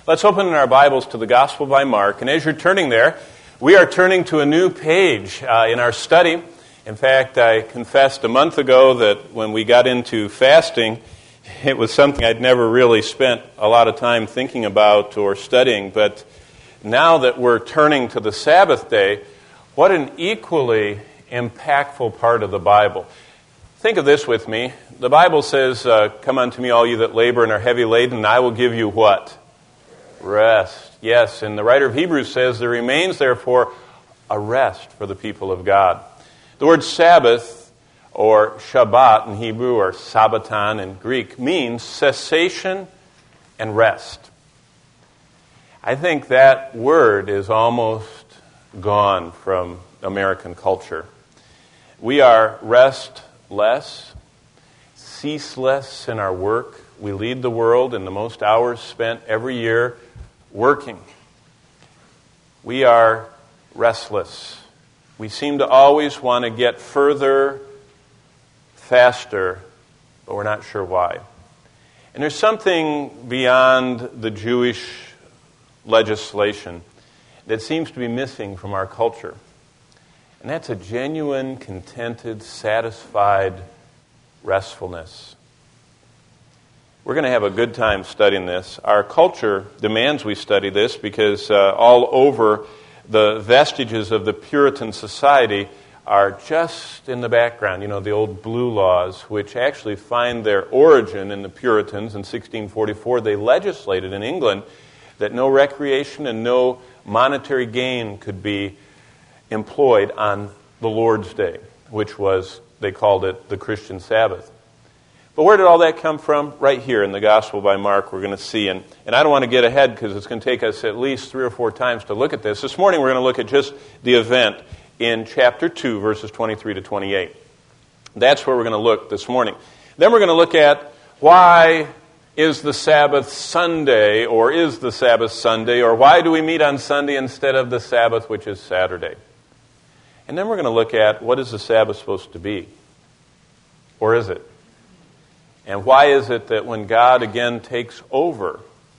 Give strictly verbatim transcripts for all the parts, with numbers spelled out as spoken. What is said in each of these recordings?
Let's open our Bibles to the Gospel by Mark. And as you're turning there, we are turning to a new page uh, in our study. In fact, I confessed a month ago that when we got into fasting, it was something I'd never really spent a lot of time thinking about or studying. But now that we're turning to the Sabbath day, what an equally impactful part of the Bible. Think of this with me. The Bible says, uh, come unto me, all you that labor and are heavy laden, and I will give you what? Rest. Yes, and the writer of Hebrews says, there remains therefore a rest for the people of God. The word Sabbath, or Shabbat in Hebrew, or Sabbaton in Greek, means cessation and rest. I think that word is almost gone from American culture. We are restless, ceaseless in our work. We lead the world in the most hours spent every year working. We are restless. We seem to always want to get further, faster, but we're not sure why. And there's something beyond the Jewish legislation that seems to be missing from our culture. And that's a genuine, contented, satisfied restfulness. We're going to have a good time studying this. Our culture demands we study this because uh, all over the vestiges of the Puritan society are just in the background. You know, the old blue laws, which actually find their origin in the Puritans in sixteen forty-four. They legislated in England that no recreation and no monetary gain could be employed on the Lord's Day, which was, they called it the Christian Sabbath. But where did all that come from? Right here in the Gospel by Mark, we're going to see. And, and I don't want to get ahead because it's going to take us at least three or four times to look at this. This morning we're going to look at just the event in chapter two, verses twenty-three to twenty-eight. That's where we're going to look this morning. Then we're going to look at why is the Sabbath Sunday, or is the Sabbath Sunday, or why do we meet on Sunday instead of the Sabbath, which is Saturday? And then we're going to look at what is the Sabbath supposed to be? Or is it? And why is it that when God again takes over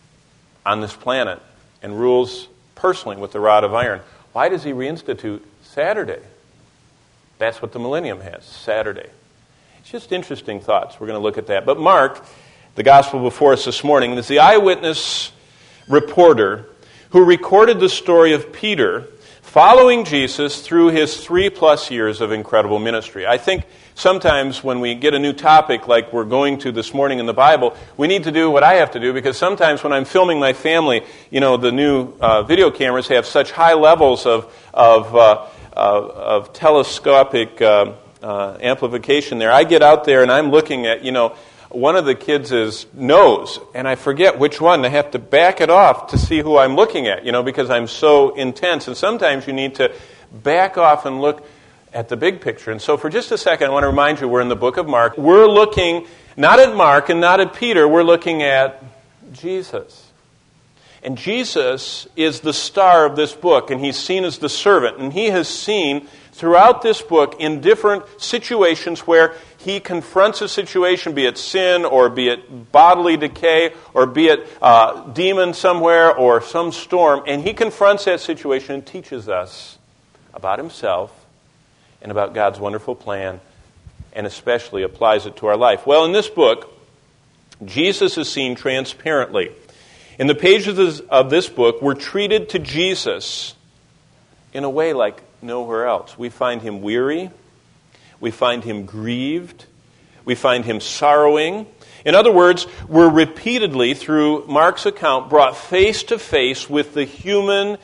on this planet and rules personally with the rod of iron, why does he reinstitute Saturday? That's what the millennium has, Saturday. It's just interesting thoughts. We're going to look at that. But Mark, the gospel before us this morning, is the eyewitness reporter who recorded the story of Peter following Jesus through his three-plus years of incredible ministry. I think sometimes when we get a new topic like we're going to this morning in the Bible, we need to do what I have to do, because sometimes when I'm filming my family, you know, the new uh, video cameras have such high levels of of, uh, of, of telescopic uh, uh, amplification there. I get out there and I'm looking at, you know, one of the kids' nose, and I forget which one. I have to back it off to see who I'm looking at, you know, because I'm so intense. And sometimes you need to back off and look at the big picture. And so for just a second, I want to remind you, we're in the book of Mark. We're looking not at Mark and not at Peter. We're looking at Jesus. And Jesus is the star of this book, and he's seen as the servant. And he has seen throughout this book in different situations where he confronts a situation, be it sin or be it bodily decay or be it uh, demon somewhere or some storm. And he confronts that situation and teaches us about himself and about God's wonderful plan, and especially applies it to our life. Well, in this book, Jesus is seen transparently. In the pages of this book, we're treated to Jesus in a way like nowhere else. We find him weary. We find him grieved. We find him sorrowing. In other words, we're repeatedly, through Mark's account, brought face to face with the human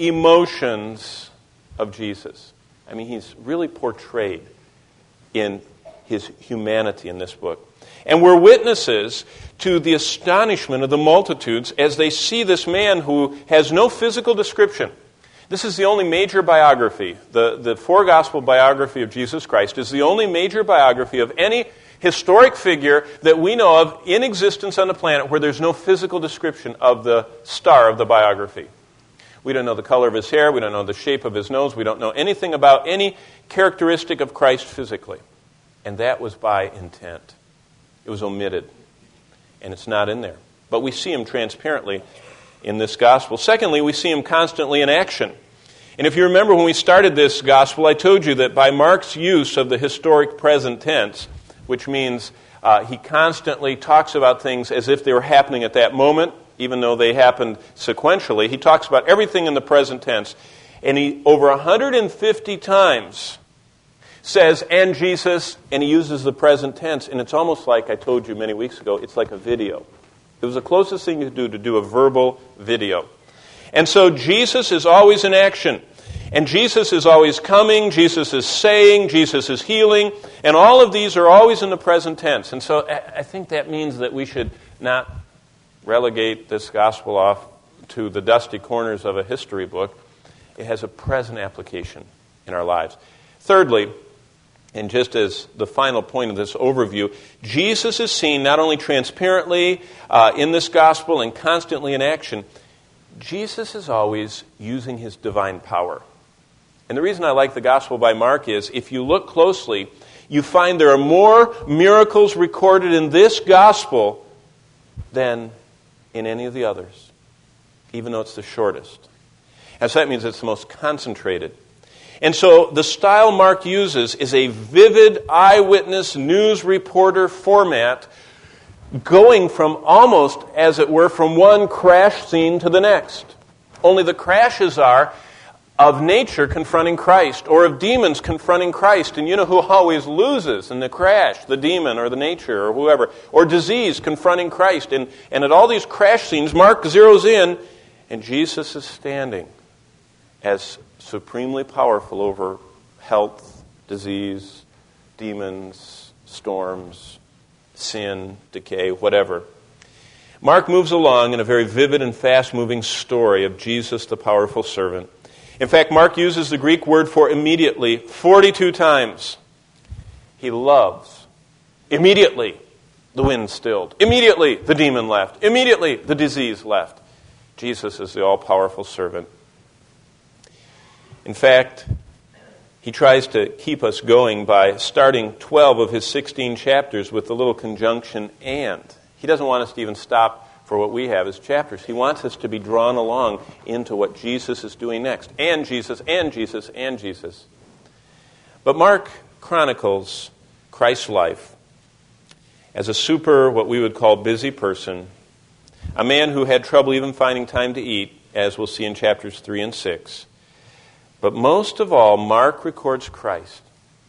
emotions of Jesus. I mean, he's really portrayed in his humanity in this book. And we're witnesses to the astonishment of the multitudes as they see this man who has no physical description. This is the only major biography. The, the four-gospel biography of Jesus Christ is the only major biography of any historic figure that we know of in existence on the planet where there's no physical description of the star of the biography. We don't know the color of his hair. We don't know the shape of his nose. We don't know anything about any characteristic of Christ physically. And that was by intent. It was omitted. And it's not in there. But we see him transparently in this gospel. Secondly, we see him constantly in action. And if you remember when we started this gospel, I told you that by Mark's use of the historic present tense, which means uh, he constantly talks about things as if they were happening at that moment, even though they happened sequentially. He talks about everything in the present tense. And he, over one hundred fifty times, says, and Jesus, and he uses the present tense. And it's almost like, I told you many weeks ago, it's like a video. It was the closest thing you could do to do a verbal video. And so Jesus is always in action. And Jesus is always coming, Jesus is saying, Jesus is healing, and all of these are always in the present tense. And so I think that means that we should not relegate this gospel off to the dusty corners of a history book. It has a present application in our lives. Thirdly, and just as the final point of this overview, Jesus is seen not only transparently uh, in this gospel and constantly in action, Jesus is always using his divine power. And the reason I like the Gospel by Mark is, if you look closely, you find there are more miracles recorded in this Gospel than in any of the others, even though it's the shortest. And so that means it's the most concentrated. And so the style Mark uses is a vivid eyewitness news reporter format, going from almost, as it were, from one crash scene to the next. Only the crashes are of nature confronting Christ, or of demons confronting Christ. And you know who always loses in the crash? The demon or the nature or whoever. Or disease confronting Christ. And, and at all these crash scenes, Mark zeroes in, and Jesus is standing as supremely powerful over health, disease, demons, storms, sin, decay, whatever. Mark moves along in a very vivid and fast-moving story of Jesus, the powerful servant. In fact, Mark uses the Greek word for immediately forty-two times. He loves. Immediately, the wind stilled. Immediately, the demon left. Immediately, the disease left. Jesus is the all-powerful servant. In fact, he tries to keep us going by starting twelve of his sixteen chapters with the little conjunction and. He doesn't want us to even stop for what we have as chapters. He wants us to be drawn along into what Jesus is doing next. And Jesus, and Jesus, and Jesus. But Mark chronicles Christ's life as a super, what we would call busy person, a man who had trouble even finding time to eat, as we'll see in chapters three and six. But most of all, Mark records Christ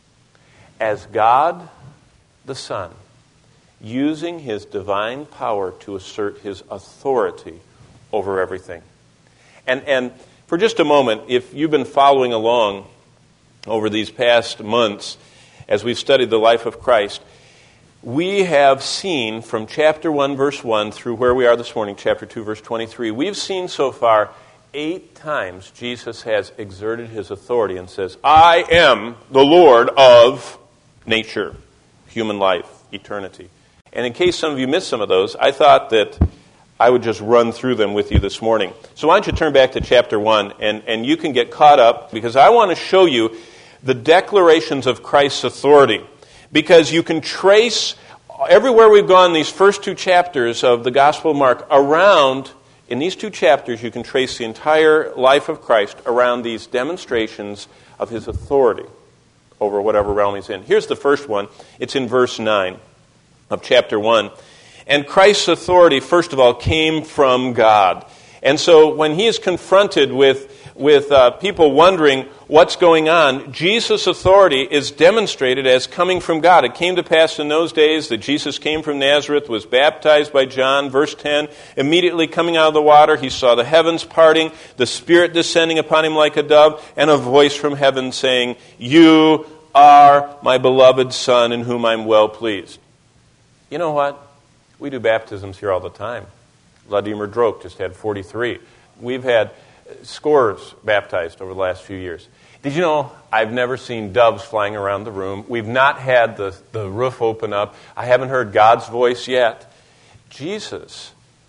as God the Son, using his divine power to assert his authority over everything. And, and for just a moment, if you've been following along over these past months as we've studied the life of Christ, we have seen from chapter one, verse one, through where we are this morning, chapter two, verse twenty-three, we've seen so far eight times Jesus has exerted his authority and says, I am the Lord of nature, human life, eternity. And in case some of you missed some of those, I thought that I would just run through them with you this morning. So why don't you turn back to chapter one, and, and you can get caught up, because I want to show you the declarations of Christ's authority. Because you can trace, everywhere we've gone, these first two chapters of the Gospel of Mark, around, in these two chapters, you can trace the entire life of Christ around these demonstrations of his authority over whatever realm he's in. Here's the first one. It's in verse nine of chapter one. And Christ's authority, first of all, came from God. And so when he is confronted with, with uh, people wondering what's going on, Jesus' authority is demonstrated as coming from God. It came to pass in those days that Jesus came from Nazareth, was baptized by John. Verse ten, immediately coming out of the water, he saw the heavens parting, the Spirit descending upon him like a dove, and a voice from heaven saying, You are my beloved Son, in whom I'm well pleased. You know what? We do baptisms here all the time. Vladimir Drok just had forty-three. We've had scores baptized over the last few years. Did you know I've never seen doves flying around the room? We've not had the, the roof open up. I haven't heard God's voice yet. Jesus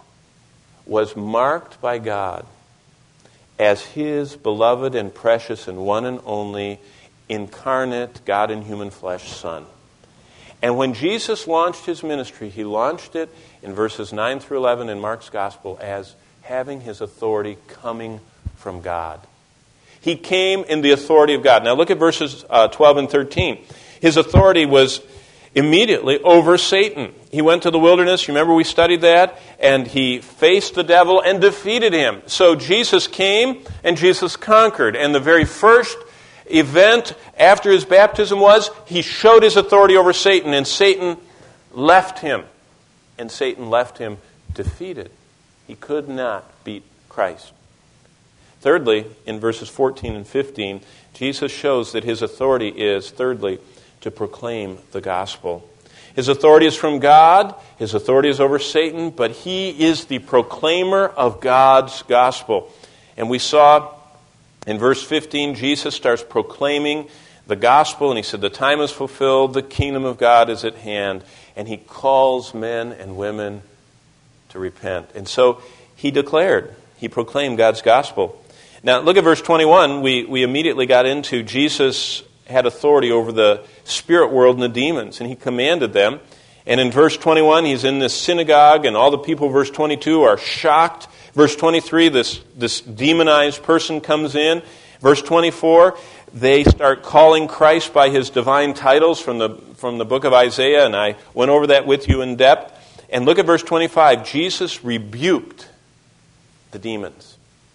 was marked by God as his beloved and precious and one and only incarnate God in human flesh Son. And when Jesus launched his ministry, he launched it in verses nine through eleven in Mark's Gospel as having his authority coming from God. He came in the authority of God. Now look at verses uh, twelve and thirteen. His authority was immediately over Satan. He went to the wilderness, remember we studied that, and he faced the devil and defeated him. So Jesus came and Jesus conquered. And the very first event after his baptism was he showed his authority over Satan, and Satan left him. And Satan left him defeated. He could not beat Christ. Thirdly, in verses fourteen and fifteen, Jesus shows that his authority is, thirdly, to proclaim the gospel. His authority is from God, his authority is over Satan, but he is the proclaimer of God's gospel. And we saw in verse fifteen, Jesus starts proclaiming the gospel, and he said, the time is fulfilled, the kingdom of God is at hand, and he calls men and women to repent. And so he declared, he proclaimed God's gospel. Now, look at verse twenty-one. We, we immediately got into Jesus had authority over the spirit world and the demons, and he commanded them. And in verse twenty-one, he's in this synagogue, and all the people, verse twenty-two, are shocked. Verse twenty-three, this, this demonized person comes in. Verse twenty-four, they start calling Christ by his divine titles from the, from the book of Isaiah, and I went over that with you in depth. And look at verse twenty-five. Jesus rebuked the demons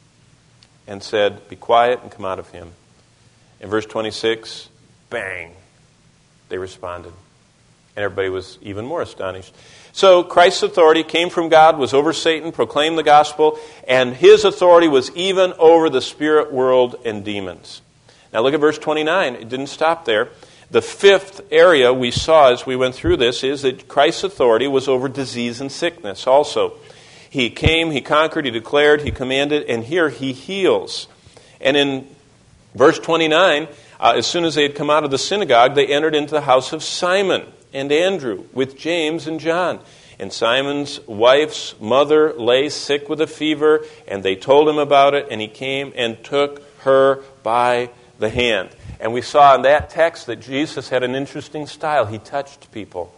and said, be quiet and come out of him. In verse twenty-six, bang, they responded. And everybody was even more astonished. So Christ's authority came from God, was over Satan, proclaimed the gospel, and his authority was even over the spirit world and demons. Now look at verse twenty-nine. It didn't stop there. The fifth area we saw as we went through this is that Christ's authority was over disease and sickness also. He came, he conquered, he declared, he commanded, and here he heals. And in verse twenty-nine, uh, as soon as they had come out of the synagogue, they entered into the house of Simon and Andrew with James and John. And Simon's wife's mother lay sick with a fever, and they told him about it, and he came and took her by the hand. And we saw in that text that Jesus had an interesting style. He touched people.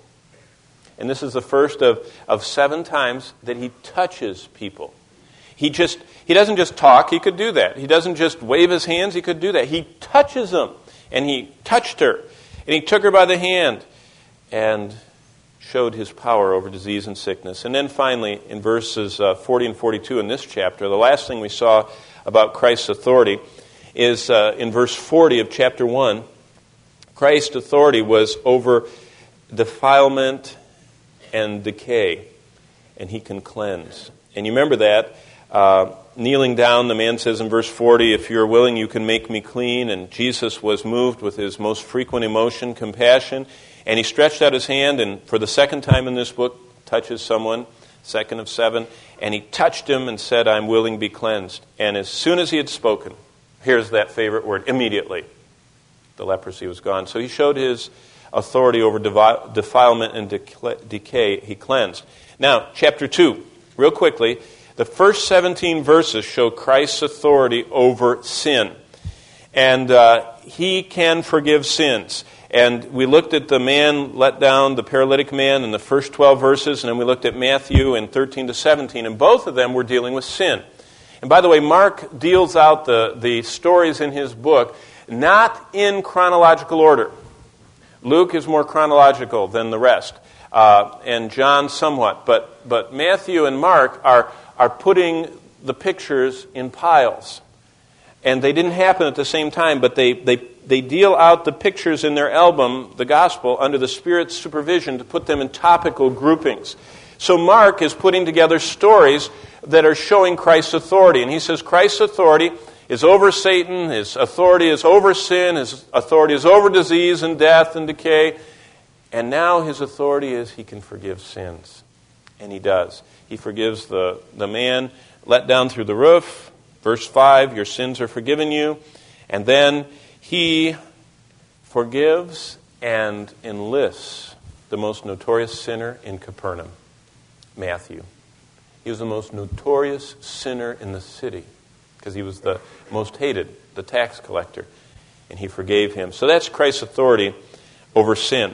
And this is the first of, of seven times that he touches people. He just he doesn't just talk, he could do that. He doesn't just wave his hands, he could do that. He touches them. And he touched her. And he took her by the hand and showed his power over disease and sickness. And then finally, in verses uh, forty and forty-two in this chapter, the last thing we saw about Christ's authority is uh, in verse forty of chapter one. Christ's authority was over defilement and decay, and he can cleanse. And you remember that. Uh, kneeling down, the man says in verse forty, if you're willing, you can make me clean. And Jesus was moved with his most frequent emotion, compassion. And he stretched out his hand, and for the second time in this book, touches someone, second of seven. And he touched him and said, I'm willing, be cleansed. And as soon as he had spoken, here's that favorite word, immediately, the leprosy was gone. So he showed his authority over devi- defilement and dec- decay. He cleansed. Now, chapter two, real quickly, the first seventeen verses show Christ's authority over sin. And uh, he can forgive sins. And we looked at the man let down, the paralytic man, in the first twelve verses, and then we looked at Matthew in thirteen to seventeen, and both of them were dealing with sin. And by the way, Mark deals out the, the stories in his book not in chronological order. Luke is more chronological than the rest, uh, and John somewhat. But but Matthew and Mark are are putting the pictures in piles. And they didn't happen at the same time, but they, they, they deal out the pictures in their album, the Gospel, under the Spirit's supervision to put them in topical groupings. So Mark is putting together stories that are showing Christ's authority. And he says Christ's authority is over Satan, his authority is over sin, his authority is over disease and death and decay. And now his authority is he can forgive sins. And he does. He forgives the, the man let down through the roof. Verse five, your sins are forgiven you. And then he forgives and enlists the most notorious sinner in Capernaum, Matthew. He was the most notorious sinner in the city because he was the most hated, the tax collector. And he forgave him. So that's Christ's authority over sin.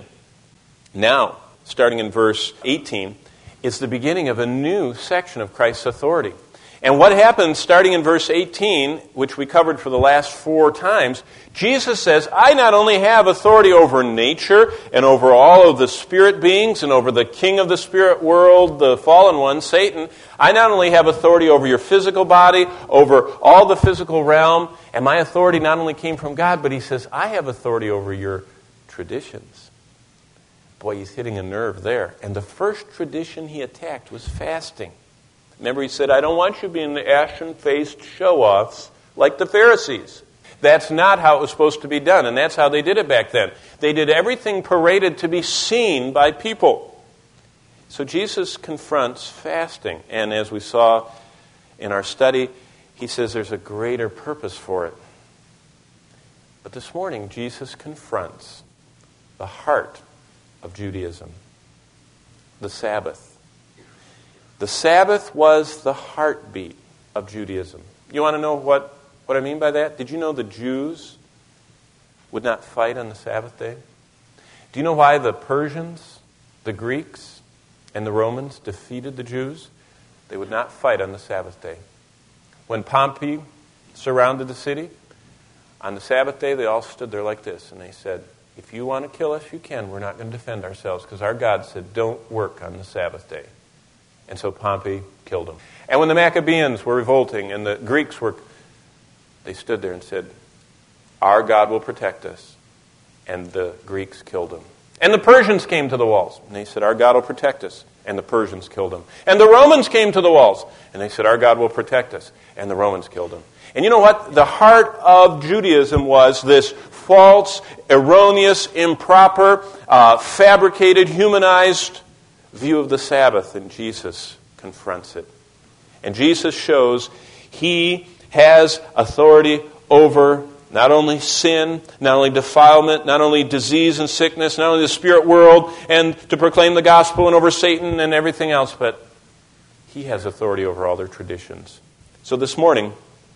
Now, starting in verse eighteen, it's the beginning of a new section of Christ's authority. And what happens starting in verse eighteen, which we covered for the last four times, Jesus says, I not only have authority over nature and over all of the spirit beings and over the king of the spirit world, the fallen one, Satan, I not only have authority over your physical body, over all the physical realm, and my authority not only came from God, but he says, I have authority over your traditions. Boy, he's hitting a nerve there. And the first tradition he attacked was fasting. Remember, he said, I don't want you being the ashen-faced show-offs like the Pharisees. That's not how it was supposed to be done, and that's how they did it back then. They did everything paraded to be seen by people. So Jesus confronts fasting, and as we saw in our study, he says there's a greater purpose for it. But this morning, Jesus confronts the heart of Judaism, the Sabbath. The Sabbath was the heartbeat of Judaism. You want to know what, what I mean by that? Did you know the Jews would not fight on the Sabbath day? Do you know why the Persians, the Greeks, and the Romans defeated the Jews? They would not fight on the Sabbath day. When Pompey surrounded the city, on the Sabbath day they all stood there like this, and they said, if you want to kill us, you can. We're not going to defend ourselves, because our God said, don't work on the Sabbath day. And so Pompey killed him. And when the Maccabeans were revolting and the Greeks were, they stood there and said, our God will protect us. And the Greeks killed him. And the Persians came to the walls. And they said, our God will protect us. And the Persians killed him. And the Romans came to the walls. And they said, our God will protect us. And the Romans killed him. And you know what? The heart of Judaism was this false, erroneous, improper, uh, fabricated, humanized view of the Sabbath, and Jesus confronts it. And Jesus shows he has authority over not only sin, not only defilement, not only disease and sickness, not only the spirit world, and to proclaim the gospel, and over Satan and everything else, but he has authority over all their traditions. So this morning,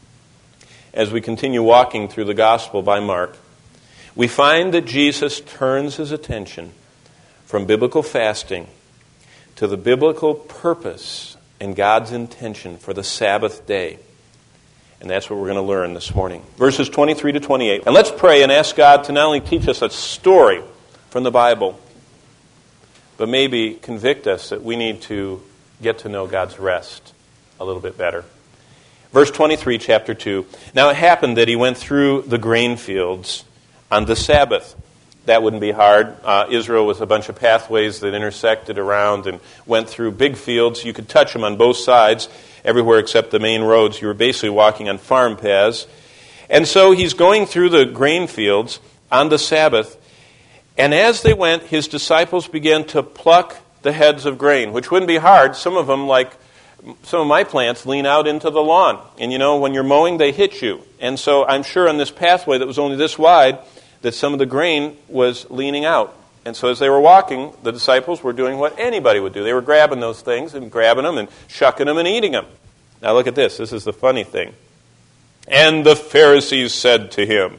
as we continue walking through the gospel by Mark, we find that Jesus turns his attention from biblical fasting to the biblical purpose and God's intention for the Sabbath day. And that's what we're going to learn this morning. Verses twenty-three to twenty-eight. And let's pray and ask God to not only teach us a story from the Bible, but maybe convict us that we need to get to know God's rest a little bit better. Verse twenty-three, chapter two. Now it happened that he went through the grain fields on the Sabbath. That wouldn't be hard. Uh, Israel was a bunch of pathways that intersected around and went through big fields. You could touch them on both sides, everywhere except the main roads. You were basically walking on farm paths. And so he's going through the grain fields on the Sabbath. And as they went, his disciples began to pluck the heads of grain, which wouldn't be hard. Some of them, like some of my plants, lean out into the lawn. And you know, when you're mowing, they hit you. And so I'm sure on this pathway that was only this wide, that some of the grain was leaning out. And so as they were walking, the disciples were doing what anybody would do. They were grabbing those things and grabbing them and shucking them and eating them. Now look at this. This is the funny thing. And the Pharisees said to him.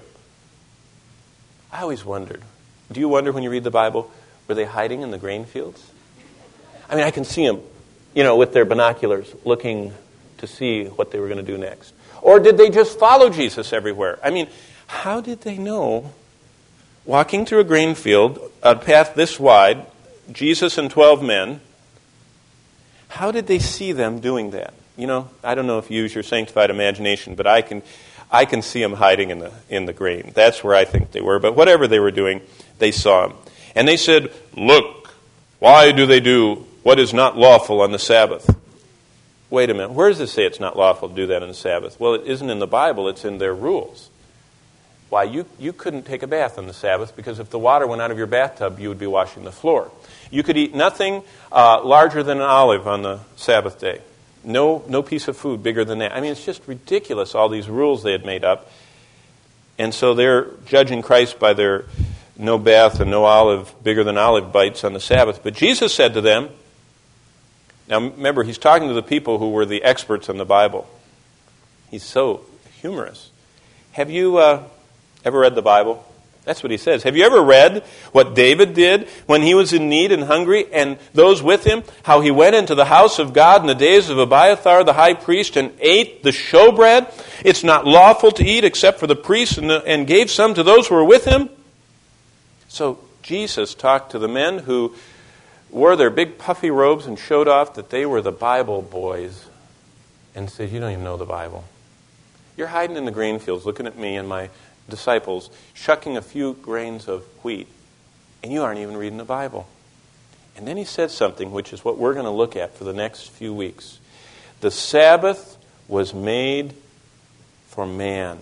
I always wondered. Do you wonder when you read the Bible, were they hiding in the grain fields? I mean, I can see them, you know, with their binoculars looking to see what they were going to do next. Or did they just follow Jesus everywhere? I mean, how did they know? Walking through a grain field, a path this wide, Jesus and twelve men, how did they see them doing that? You know, I don't know if you use your sanctified imagination, but I can I can see them hiding in the in the grain. That's where I think they were. But whatever they were doing, they saw him. And they said, look, why do they do what is not lawful on the Sabbath? Wait a minute, where does it say it's not lawful to do that on the Sabbath? Well, it isn't in the Bible, it's in their rules. Why, you, you couldn't take a bath on the Sabbath because if the water went out of your bathtub, you would be washing the floor. You could eat nothing uh, larger than an olive on the Sabbath day. No, no piece of food bigger than that. I mean, it's just ridiculous, all these rules they had made up. And so they're judging Christ by their no bath and no olive bigger than olive bites on the Sabbath. But Jesus said to them, now remember, he's talking to the people who were the experts in the Bible. He's so humorous. Have you... Uh, Ever read the Bible? That's what he says. Have you ever read what David did when he was in need and hungry, and those with him, how he went into the house of God in the days of Abiathar the high priest and ate the showbread? It's not lawful to eat except for the priests, and, the, and gave some to those who were with him. So Jesus talked to the men who wore their big puffy robes and showed off that they were the Bible boys, and said, you don't even know the Bible. You're hiding in the grain fields looking at me and my disciples shucking a few grains of wheat, and you aren't even reading the Bible. And then he said something which is what we're going to look at for the next few weeks. The Sabbath was made for man.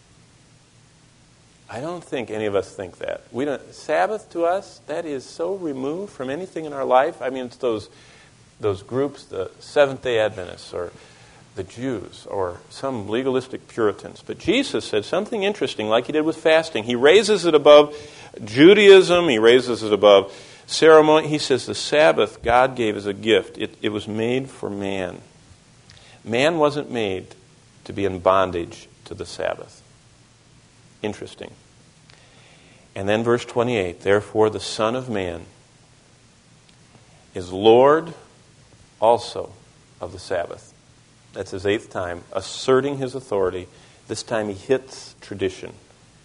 I don't think any of us think that. We don't. Sabbath to us, that is so removed from anything in our life. I mean, it's those those groups, the Seventh-day Adventists or the Jews or some legalistic Puritans. But Jesus said something interesting like he did with fasting. He raises it above Judaism. He raises it above ceremony. He says the Sabbath God gave as a gift. It, it was made for man. Man wasn't made to be in bondage to the Sabbath. Interesting. And then verse twenty-eight, therefore the Son of Man is Lord also of the Sabbath. That's his eighth time, asserting his authority. This time he hits tradition.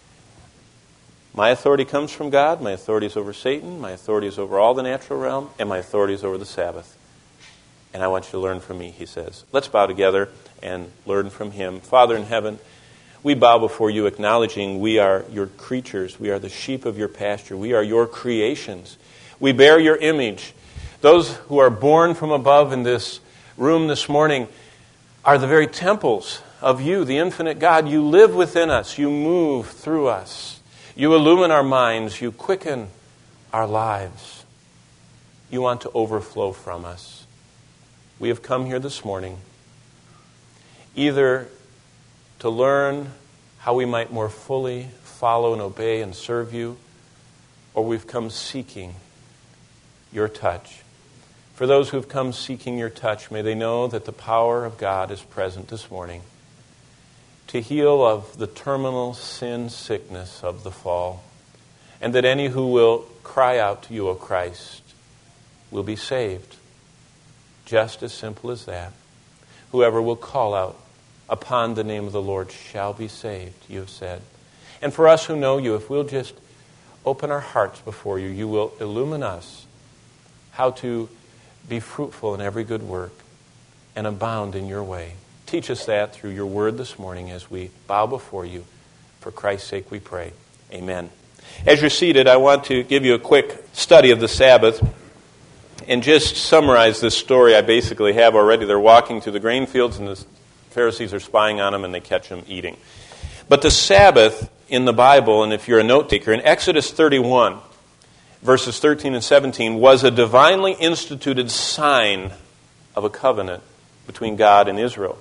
My authority comes from God. My authority is over Satan. My authority is over all the natural realm. And my authority is over the Sabbath. And I want you to learn from me, he says. Let's bow together and learn from him. Father in heaven, we bow before you, acknowledging we are your creatures. We are the sheep of your pasture. We are your creations. We bear your image. Those who are born from above in this room this morning are the very temples of you, the infinite God. You live within us. You move through us. You illumine our minds. You quicken our lives. You want to overflow from us. We have come here this morning either to learn how we might more fully follow and obey and serve you, or we've come seeking your touch. For those who have come seeking your touch, may they know that the power of God is present this morning to heal of the terminal sin sickness of the fall, and that any who will cry out to you, O Christ, will be saved. Just as simple as that. Whoever will call out upon the name of the Lord shall be saved, you have said. And for us who know you, if we'll just open our hearts before you, you will illumine us how to be fruitful in every good work and abound in your way. Teach us that through your word this morning as we bow before you. For Christ's sake we pray. Amen. As you're seated, I want to give you a quick study of the Sabbath and just summarize this story I basically have already. They're walking through the grain fields and the Pharisees are spying on them and they catch them eating. But the Sabbath in the Bible, and if you're a note taker, in Exodus thirty-one, verses thirteen and seventeen, was a divinely instituted sign of a covenant between God and Israel.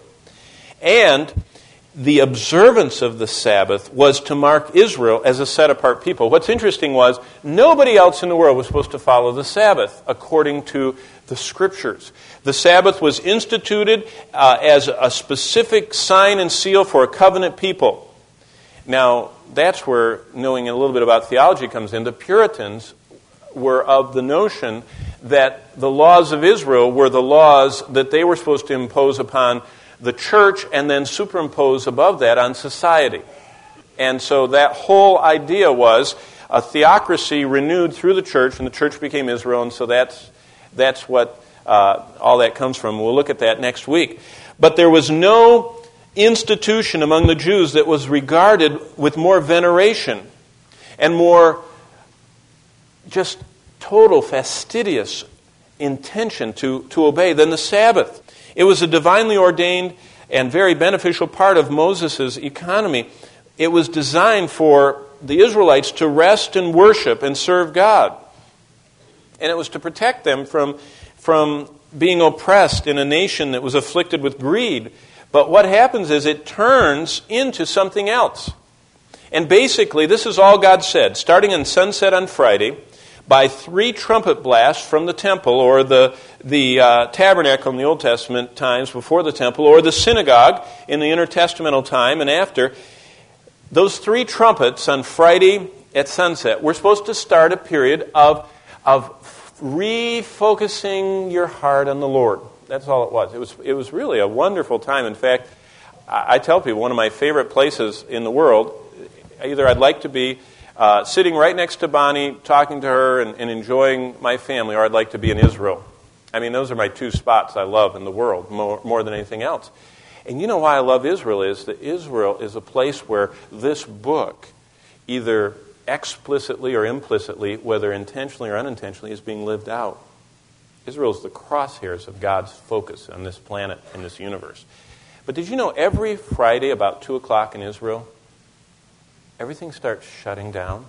And the observance of the Sabbath was to mark Israel as a set-apart people. What's interesting was nobody else in the world was supposed to follow the Sabbath according to the Scriptures. The Sabbath was instituted uh, as a specific sign and seal for a covenant people. Now, that's where knowing a little bit about theology comes in. The Puritans were of the notion that the laws of Israel were the laws that they were supposed to impose upon the church and then superimpose above that on society. And so that whole idea was a theocracy renewed through the church, and the church became Israel, and so that's that's what uh, all that comes from. We'll look at that next week. But there was no institution among the Jews that was regarded with more veneration and more just total fastidious intention to, to obey than the Sabbath. It was a divinely ordained and very beneficial part of Moses' economy. It was designed for the Israelites to rest and worship and serve God. And it was to protect them from, from being oppressed in a nation that was afflicted with greed. But what happens is it turns into something else. And basically, this is all God said. Starting in sunset on Friday, by three trumpet blasts from the temple, or the, the uh, tabernacle in the Old Testament times before the temple, or the synagogue in the intertestamental time and after, those three trumpets on Friday at sunset, we're supposed to start a period of, of refocusing your heart on the Lord. That's all it was. It was it was really a wonderful time. In fact, I, I tell people one of my favorite places in the world, either I'd like to be uh, sitting right next to Bonnie, talking to her and, and enjoying my family, or I'd like to be in Israel. I mean, those are my two spots I love in the world more, more than anything else. And you know why I love Israel is that Israel is a place where this book, either explicitly or implicitly, whether intentionally or unintentionally, is being lived out. Israel is the crosshairs of God's focus on this planet and this universe. But did you know every Friday about two o'clock in Israel, everything starts shutting down,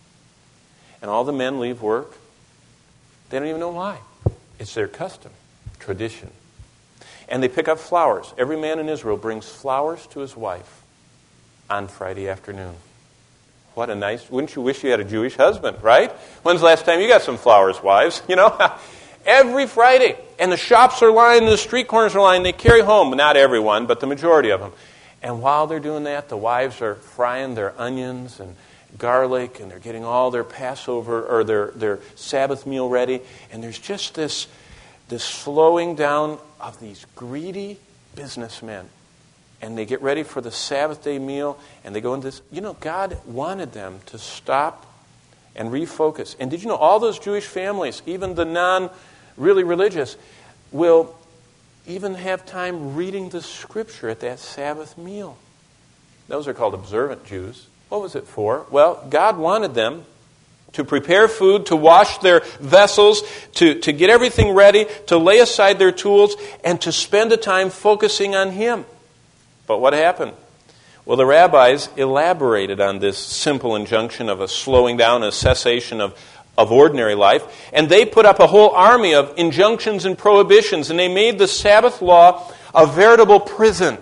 and all the men leave work? They don't even know why. It's their custom, tradition. And they pick up flowers. Every man in Israel brings flowers to his wife on Friday afternoon. What a nice, wouldn't you wish you had a Jewish husband, right? When's the last time you got some flowers, wives? You know, every Friday. And the shops are lined, the street corners are lined. They carry home, not everyone, but the majority of them. And while they're doing that, the wives are frying their onions and garlic, and they're getting all their Passover or their, their Sabbath meal ready. And there's just this, this slowing down of these greedy businessmen. And they get ready for the Sabbath day meal, and they go into this. You know, God wanted them to stop and refocus. And did you know all those Jewish families, even the non-really religious, will even have time reading the Scripture at that Sabbath meal? Those are called observant Jews. What was it for? Well, God wanted them to prepare food, to wash their vessels, to, to get everything ready, to lay aside their tools, and to spend a time focusing on Him. But what happened? Well, the rabbis elaborated on this simple injunction of a slowing down, a cessation of, of ordinary life, and they put up a whole army of injunctions and prohibitions, and they made the Sabbath law a veritable prison.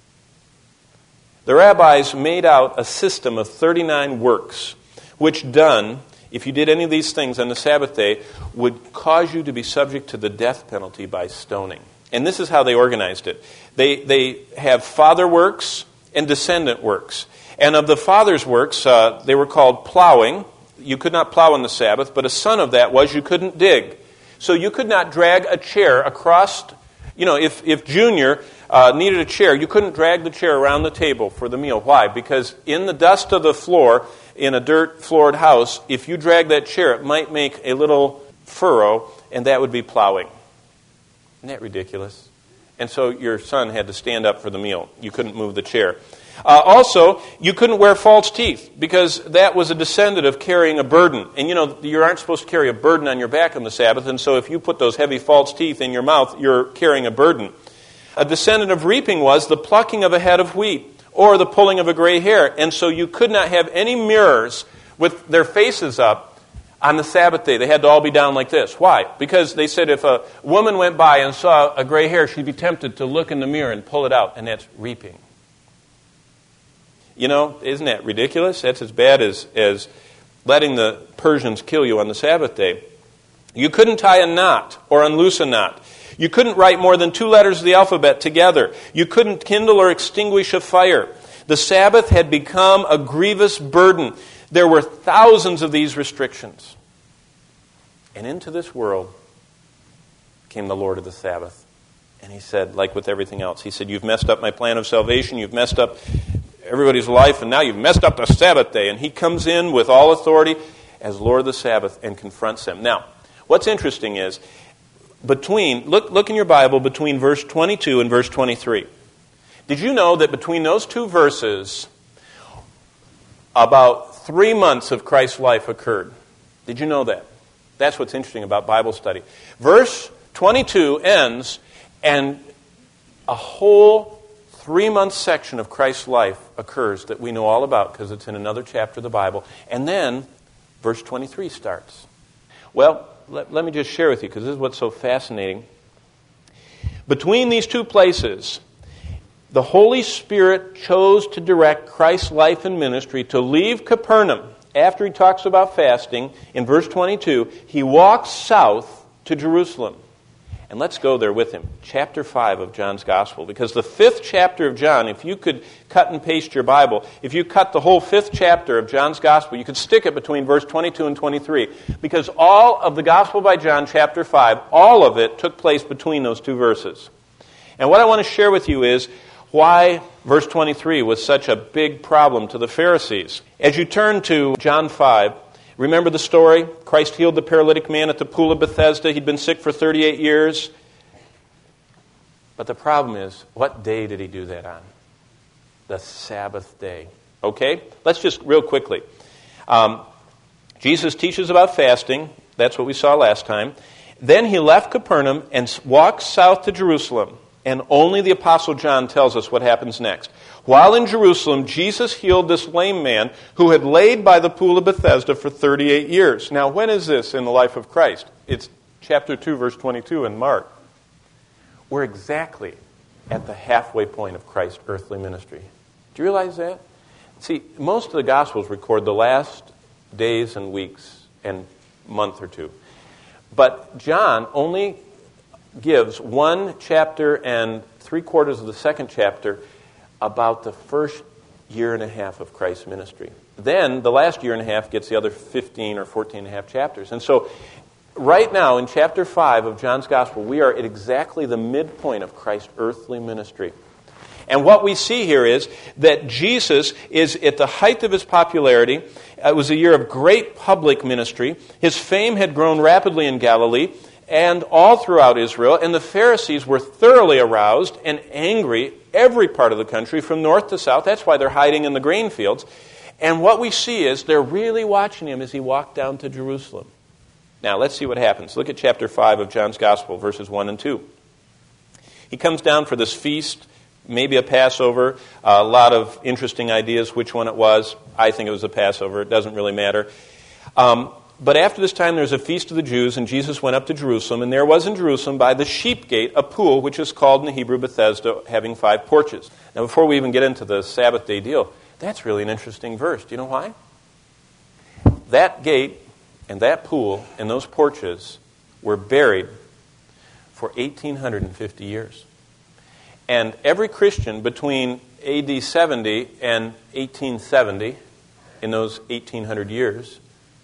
The rabbis made out a system of thirty-nine works, which done, if you did any of these things on the Sabbath day, would cause you to be subject to the death penalty by stoning. And this is how they organized it. They they have father works and descendant works. And of the father's works, uh, they were called plowing. You could not plow on the Sabbath, but a son of that was you couldn't dig. So you could not drag a chair across, you know, if, if Junior uh, needed a chair, you couldn't drag the chair around the table for the meal. Why? Because in the dust of the floor, in a dirt-floored house, if you drag that chair, it might make a little furrow, and that would be plowing. Isn't that ridiculous? And so your son had to stand up for the meal. You couldn't move the chair. Uh, also, you couldn't wear false teeth because that was a descendant of carrying a burden. And you know, you aren't supposed to carry a burden on your back on the Sabbath, and so if you put those heavy false teeth in your mouth, you're carrying a burden. A descendant of reaping was the plucking of a head of wheat or the pulling of a gray hair. And so you could not have any mirrors with their faces up on the Sabbath day. They had to all be down like this. Why? Because they said if a woman went by and saw a gray hair, she'd be tempted to look in the mirror and pull it out, and that's reaping. You know, isn't that ridiculous? That's as bad as, as letting the Persians kill you on the Sabbath day. You couldn't tie a knot or unloose a knot. You couldn't write more than two letters of the alphabet together. You couldn't kindle or extinguish a fire. The Sabbath had become a grievous burden. There were thousands of these restrictions. And into this world came the Lord of the Sabbath. And He said, like with everything else, He said, you've messed up my plan of salvation, you've messed up everybody's life, and now you've messed up the Sabbath day. And He comes in with all authority as Lord of the Sabbath and confronts them. Now, what's interesting is, between look, look in your Bible between verse twenty-two and verse twenty-three. Did you know that between those two verses, about three months of Christ's life occurred? Did you know that? That's what's interesting about Bible study. Verse twenty-two ends, and a whole three-month section of Christ's life occurs that we know all about because it's in another chapter of the Bible. And then verse twenty-three starts. Well, let, let me just share with you, because this is what's so fascinating. Between these two places, the Holy Spirit chose to direct Christ's life and ministry to leave Capernaum. After He talks about fasting, in verse twenty-two, He walks south to Jerusalem. And let's go there with him. Chapter five of John's Gospel. Because the fifth chapter of John, if you could cut and paste your Bible, if you cut the whole fifth chapter of John's Gospel, you could stick it between verse twenty-two and twenty-three. Because all of the Gospel by John, chapter five, all of it took place between those two verses. And what I want to share with you is why verse twenty-three was such a big problem to the Pharisees. As you turn to John five, remember the story? Christ healed the paralytic man at the pool of Bethesda. He'd been sick for thirty-eight years. But the problem is, what day did he do that on? The Sabbath day. Okay? Let's just real quickly. Um, Jesus teaches about fasting. That's what we saw last time. Then he left Capernaum and walked south to Jerusalem. And only the Apostle John tells us what happens next. While in Jerusalem, Jesus healed this lame man who had laid by the pool of Bethesda for thirty-eight years. Now, when is this in the life of Christ? It's chapter two, verse twenty-two in Mark. We're exactly at the halfway point of Christ's earthly ministry. Do you realize that? See, most of the Gospels record the last days and weeks and month or two. But John only gives one chapter and three quarters of the second chapter about the first year and a half of Christ's ministry. Then the last year and a half gets the other fifteen or fourteen and a half chapters. And so right now in chapter five of John's Gospel, we are at exactly the midpoint of Christ's earthly ministry. And what we see here is that Jesus is at the height of his popularity. It was a year of great public ministry. His fame had grown rapidly in Galilee and all throughout Israel, and the Pharisees were thoroughly aroused and angry every part of the country from north to south. That's why they're hiding in the grain fields. And what we see is they're really watching him as he walked down to Jerusalem. Now, let's see what happens. Look at chapter five of John's Gospel, verses one and two. He comes down for this feast, maybe a Passover. Uh, a lot of interesting ideas which one it was. I think it was a Passover. It doesn't really matter. Um, But after this time, there was a feast of the Jews, and Jesus went up to Jerusalem, and there was in Jerusalem by the sheep gate a pool, which is called in the Hebrew Bethesda, having five porches. Now, before we even get into the Sabbath day deal, that's really an interesting verse. Do you know why? That gate and that pool and those porches were buried for eighteen fifty years. And every Christian between A D seventy and eighteen seventy, in those eighteen hundred years,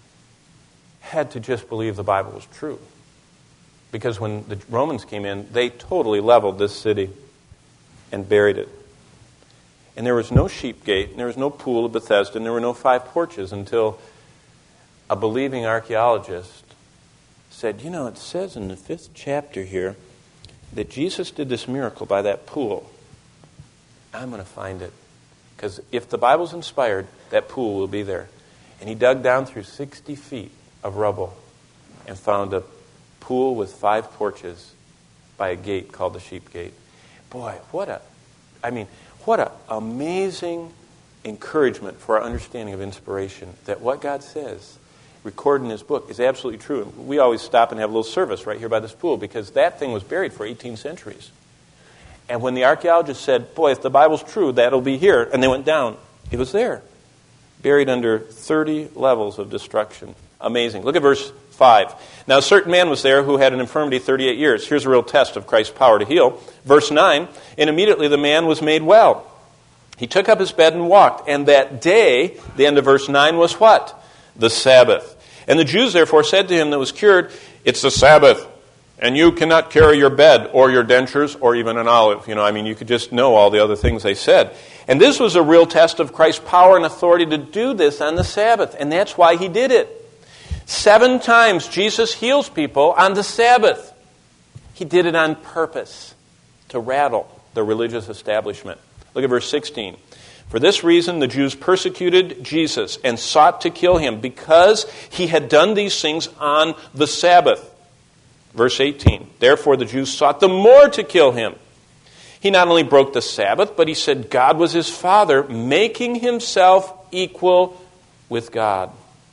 had to just believe the Bible was true. Because when the Romans came in, they totally leveled this city and buried it. And there was no sheep gate, and there was no pool of Bethesda, and there were no five porches until a believing archaeologist said, you know, it says in the fifth chapter here that Jesus did this miracle by that pool. I'm going to find it. Because if the Bible's inspired, that pool will be there. And he dug down through sixty feet of rubble and found a pool with five porches by a gate called the sheep gate. Boy, what a, I mean, what an amazing encouragement for our understanding of inspiration, that what God says, recorded in his book, is absolutely true. We always stop and have a little service right here by this pool because that thing was buried for eighteen centuries. And when the archaeologists said, boy, if the Bible's true, that'll be here, and they went down, it was there, buried under thirty levels of destruction. Amazing. Look at verse five. Now a certain man was there who had an infirmity thirty-eight years. Here's a real test of Christ's power to heal. Verse nine, and immediately the man was made well. He took up his bed and walked. And that day, the end of verse nine, was what? The Sabbath. And the Jews therefore said to him that was cured, it's the Sabbath, and you cannot carry your bed or your dentures or even an olive. You know, I mean, you could just know all the other things they said. And this was a real test of Christ's power and authority to do this on the Sabbath. And that's why he did it. Seven times Jesus heals people on the Sabbath. He did it on purpose to rattle the religious establishment. Look at verse sixteen. For this reason the Jews persecuted Jesus and sought to kill him because he had done these things on the Sabbath. Verse eighteen. Therefore the Jews sought the more to kill him. He not only broke the Sabbath, but he said God was his Father, making himself equal with God.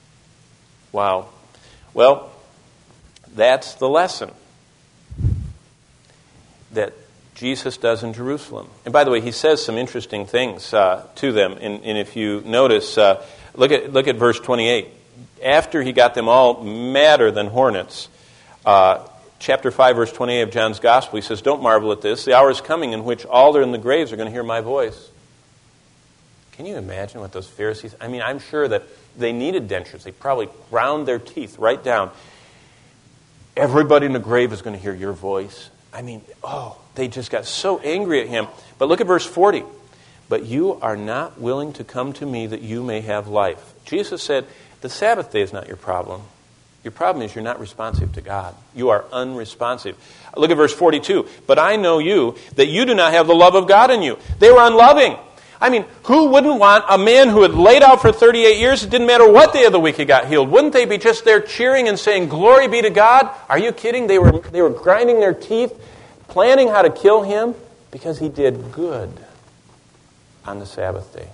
Wow. Well, that's the lesson that Jesus does in Jerusalem. And by the way, he says some interesting things uh, to them. And, and if you notice, uh, look at look at verse twenty-eight. After he got them all madder than hornets, uh, chapter five, verse twenty-eight of John's Gospel, he says, "Don't marvel at this. The hour is coming in which all that are in the graves are going to hear my voice." Can you imagine what those Pharisees... I mean, I'm sure that they needed dentures. They probably ground their teeth right down. Everybody in the grave is going to hear your voice. I mean, oh, they just got so angry at him. But look at verse forty. "But you are not willing to come to me that you may have life." Jesus said, the Sabbath day is not your problem. Your problem is you're not responsive to God. You are unresponsive. Look at verse forty-two. "But I know you, that you do not have the love of God in you." They were unloving. I mean, who wouldn't want a man who had laid out for thirty-eight years, it didn't matter what day of the week he got healed? Wouldn't they be just there cheering and saying, "Glory be to God"? Are you kidding? They were, they were grinding their teeth, planning how to kill him because he did good on the Sabbath day.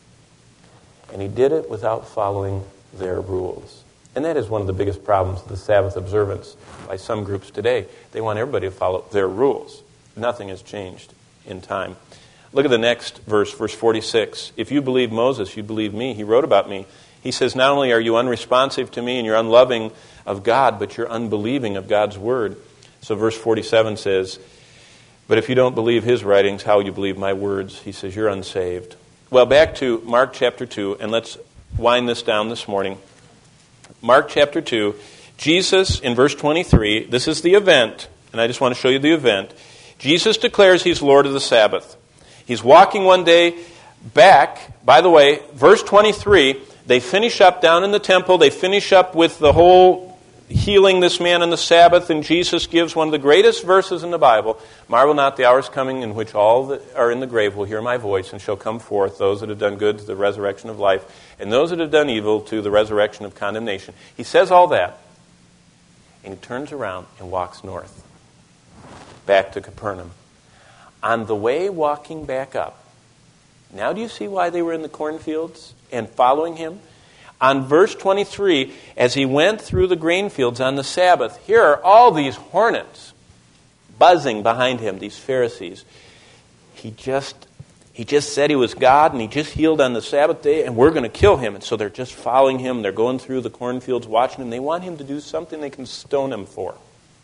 And he did it without following their rules. And that is one of the biggest problems of the Sabbath observance by some groups today. They want everybody to follow their rules. Nothing has changed in time. Look at the next verse, verse forty-six. "If you believe Moses, you believe me. He wrote about me." He says, not only are you unresponsive to me and you're unloving of God, but you're unbelieving of God's word. So verse forty-seven says, "But if you don't believe his writings, how will you believe my words?" He says, you're unsaved. Well, back to Mark chapter two, and let's wind this down this morning. Mark chapter two, Jesus in verse twenty-three, this is the event, and I just want to show you the event. Jesus declares he's Lord of the Sabbath. He's walking one day back. By the way, verse twenty-three, they finish up down in the temple. They finish up with the whole healing this man on the Sabbath, and Jesus gives one of the greatest verses in the Bible. "Marvel not, the hour is coming in which all that are in the grave will hear my voice, and shall come forth, those that have done good to the resurrection of life, and those that have done evil to the resurrection of condemnation." He says all that, and he turns around and walks north, back to Capernaum. On the way walking back up, now do you see why they were in the cornfields and following him? On verse twenty-three, as he went through the grain fields on the Sabbath, here are all these hornets buzzing behind him, these Pharisees. He just, he just said he was God, and he just healed on the Sabbath day, and we're going to kill him. And so they're just following him. They're going through the cornfields, watching him. They want him to do something they can stone him for.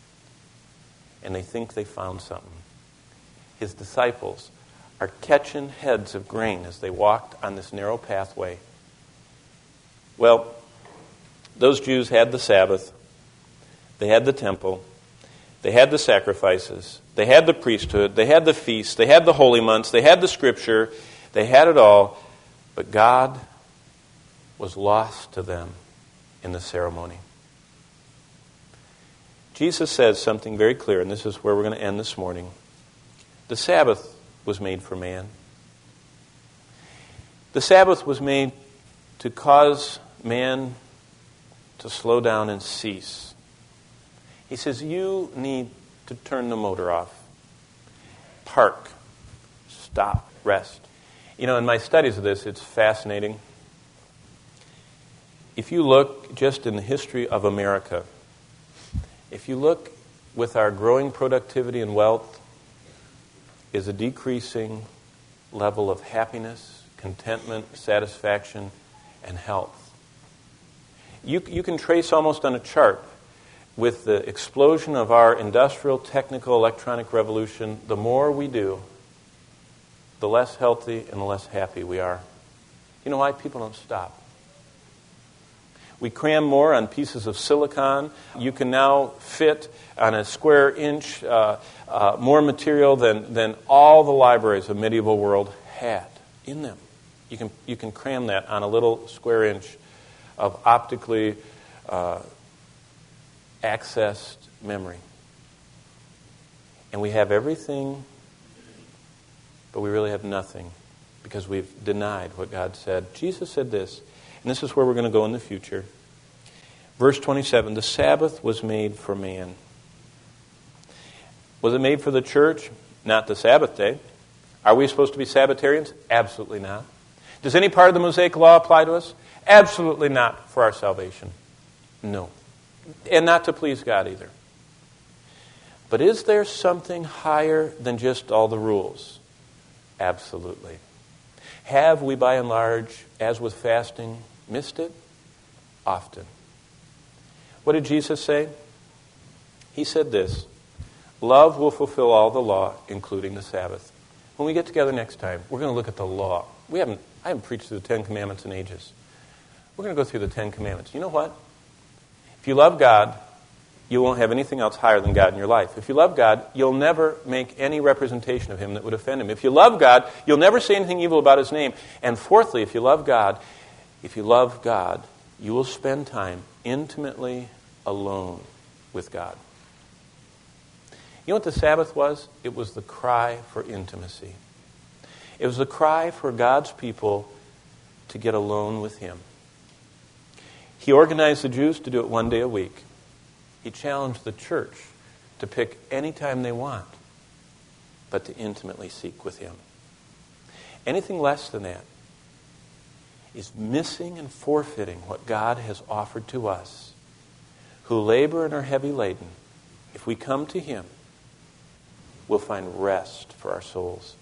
And they think they found something. His disciples are catching heads of grain as they walked on this narrow pathway. Well, those Jews had the Sabbath. They had the temple. They had the sacrifices. They had the priesthood. They had the feasts. They had the holy months. They had the scripture. They had it all. But God was lost to them in the ceremony. Jesus says something very clear, and this is where we're going to end this morning. The Sabbath was made for man. The Sabbath was made to cause man to slow down and cease. He says, you need to turn the motor off. Park. Stop. Rest. You know, in my studies of this, it's fascinating. If you look just in the history of America, if you look with our growing productivity and wealth, is a decreasing level of happiness, contentment, satisfaction, and health. You, you can trace almost on a chart with the explosion of our industrial, technical, electronic revolution, the more we do, the less healthy and the less happy we are. You know why? People don't stop. We cram more on pieces of silicon. You can now fit on a square inch uh, uh, more material than, than all the libraries of medieval world had in them. You can, you can cram that on a little square inch of optically uh, accessed memory. And we have everything, but we really have nothing because we've denied what God said. Jesus said this, and this is where we're going to go in the future. Verse twenty-seven, the Sabbath was made for man. Was it made for the church? Not the Sabbath day. Are we supposed to be Sabbatarians? Absolutely not. Does any part of the Mosaic Law apply to us? Absolutely not for our salvation. No. And not to please God either. But is there something higher than just all the rules? Absolutely. Have we, by and large, as with fasting, missed it? Often. What did Jesus say? He said this, love will fulfill all the law, including the Sabbath. When we get together next time, we're going to look at the law. We haven't, I haven't preached through the Ten Commandments in ages. We're going to go through the Ten Commandments. You know what? If you love God, you won't have anything else higher than God in your life. If you love God, you'll never make any representation of Him that would offend Him. If you love God, you'll never say anything evil about His name. And fourthly, if you love God, if you love God, you will spend time intimately alone with God. You know what the Sabbath was? It was the cry for intimacy. It was the cry for God's people to get alone with Him. He organized the Jews to do it one day a week. He challenged the church to pick any time they want, but to intimately seek with Him. Anything less than that is missing and forfeiting what God has offered to us, who labor and are heavy laden. If we come to Him, we'll find rest for our souls.